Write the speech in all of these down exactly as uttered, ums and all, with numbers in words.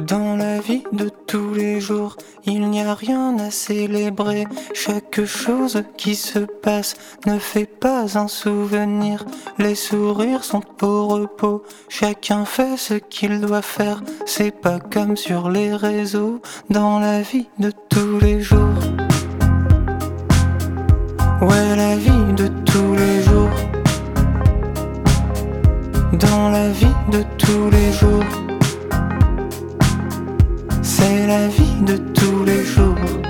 Dans la vie de tous les jours, il n'y a rien à célébrer. Chaque chose qui se passe ne fait pas un souvenir. Les sourires sont au repos, chacun fait ce qu'il doit faire. C'est pas comme sur les réseaux, dans la vie de tous les jours. Ouais, la vie de tous les jours. Dans la vie de tous les jours. C'est la vie de tous les jours.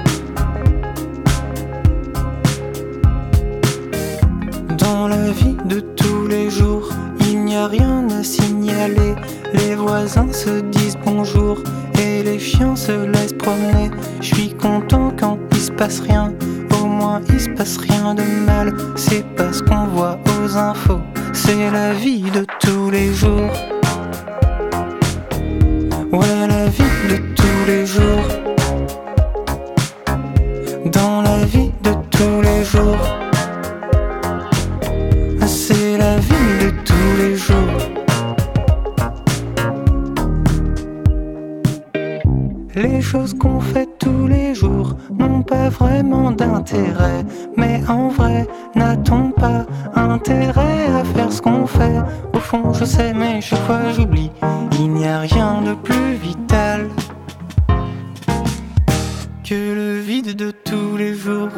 Dans la vie de tous les jours, il n'y a rien à signaler. Les voisins se disent bonjour et les chiens se laissent promener. Je suis content quand il se passe rien, au moins il se passe rien de mal. C'est pas ce qu'on voit aux infos, c'est la vie de tous les jours. Ouais, la vie de tous les jours. Dans la vie de tous les jours. C'est la vie de tous les jours. Les choses qu'on fait tous les jours n'ont pas vraiment d'intérêt. Mais en vrai, n'a-t-on pas intérêt à faire ce qu'on fait? Au fond, je sais, mais chaque fois j'oublie. Il n'y a rien de plus vital que le vide de tous les jours.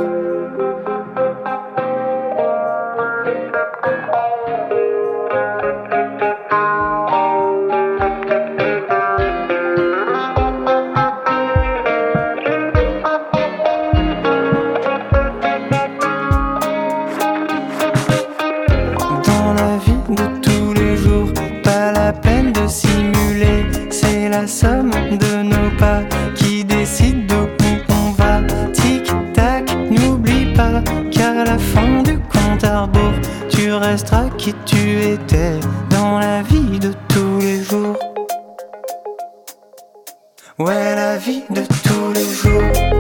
Dans la vie de tous les jours, pas la peine de simuler. C'est la somme de nos pas qui décide d'où on va. Tic-tac, n'oublie pas qu'à la fin du compte à rebours, tu resteras qui tu étais dans la vie de tous les jours. Ouais, la vie de tous les jours.